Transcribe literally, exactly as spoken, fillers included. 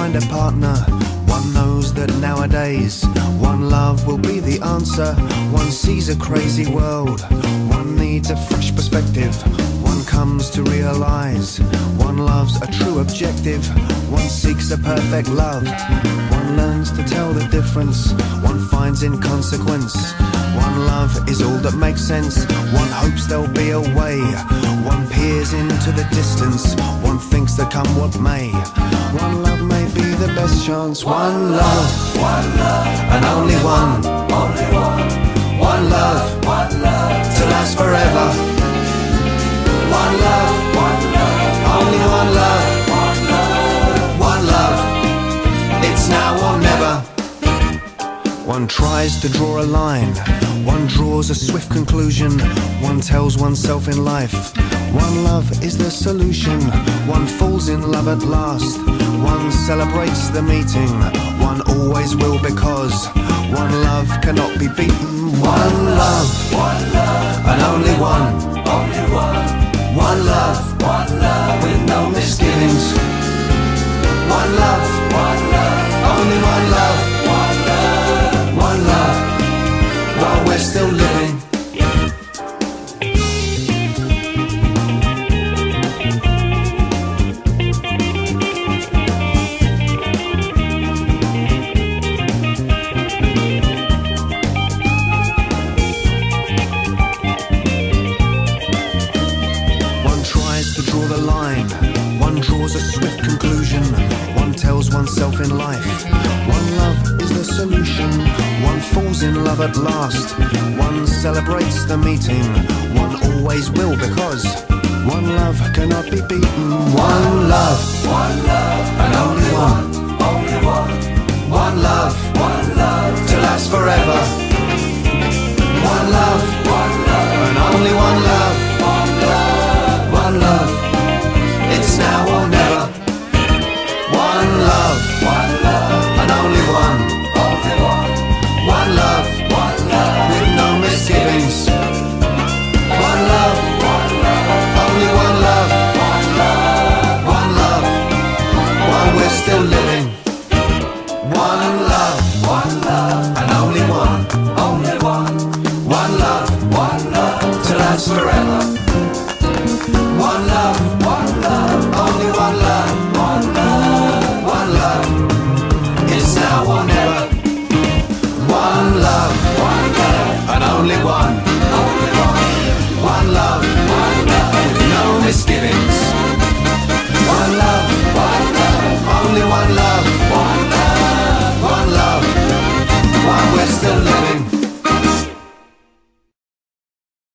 find a partner. One knows that nowadays one love will be the answer. One sees a crazy world, one needs a fresh perspective. One comes to realize one loves a true objective. One seeks a perfect love, one learns to tell the difference. One finds inconsequence, one love is all that makes sense. One hopes there'll be a way, one peers into the distance. One thinks that come what may, one love may be the best chance. One love, one love, and only one, only one. One love, one love, to last forever. One love, one love, only one love, one love, one love. It's now or never. One tries to draw a line, one draws a swift conclusion. One tells oneself in life, one love is the solution. One falls in love at last, one celebrates the meeting. One always will because one love cannot be beaten. One love, one love, and only one, only one. One love, one love, with no misgivings. One love, one love, only one love, one love, one love, while we're still living. A swift conclusion, one tells oneself in life, one love is the solution. One falls in love at last, one celebrates the meeting. One always will because one love cannot be beaten. One love, one love, and only one, only one. One love, one love, to last forever. One love, one love, and only one love, one love, one love. It's now or never. One love, one love, and only one, only one. One love, one love, with no misgivings. One love, one love, only one love, one love, one love, while we're still living. One love, one love, and only one, only one. One love, one love, to last forever. One love.